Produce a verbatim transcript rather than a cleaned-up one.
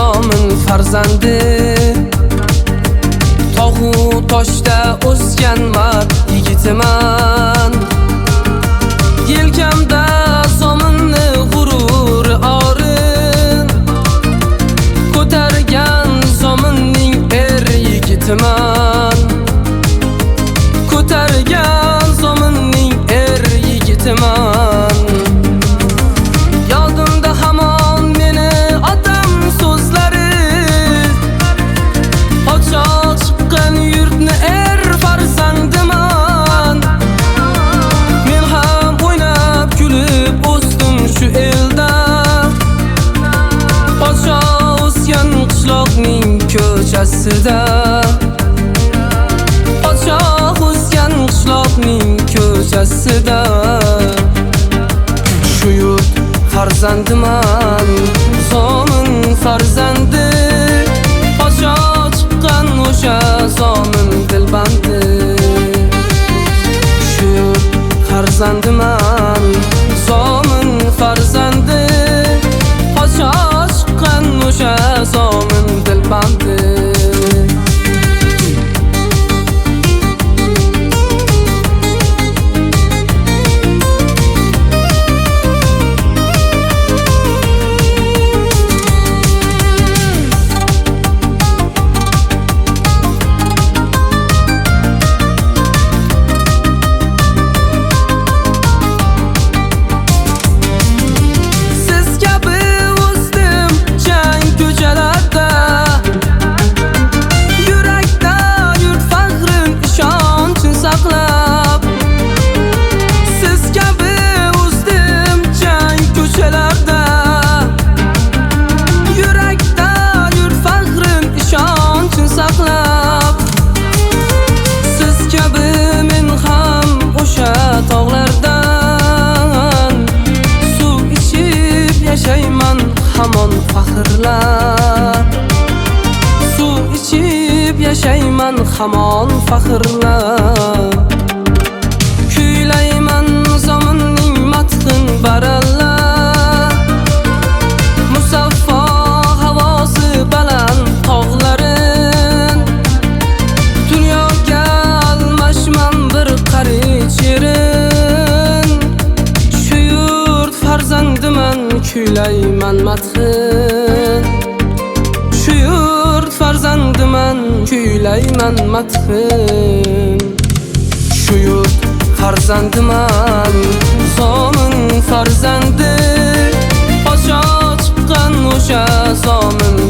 zomin farzandi. Tog'u toshda o'sgan mard yigitiman. Yelkamda zominni g'ururi orin, ko'targan zominning er yigitiman. Ko'targan zominning er yigitiman. Yodimda hamon meni otam so'zlari, podsho chiqqan yurtni er farzandiman. Men ham o'ynab kulib o'sdim shu elda, podsho o'sgan qishloqning ko'chasida. Podsho o'sgan qishloqning ko'chasida. Shu yurt farzandiman, zomin farzandi. Podsho chiqqan o'sha zomin dilbandi. Shu yurt farzandiman, zomin farzandi. Podsho chiqqan o'sha zomin dilbandi. Hamon faxrlab, suv ichib yashayman hamon faxrlab. Kuylayman zominning madhin barallab, musaffo havosi baland tog'larin. Dunyoga almashman bir qarich yerin. Shu yurt farzandiman, kuylayman madhin. Shu yurt farzandiman, kuylayman madhin. Shu yurt farzandiman, zomin farzandi. Podsho chiqqan o'sha zomin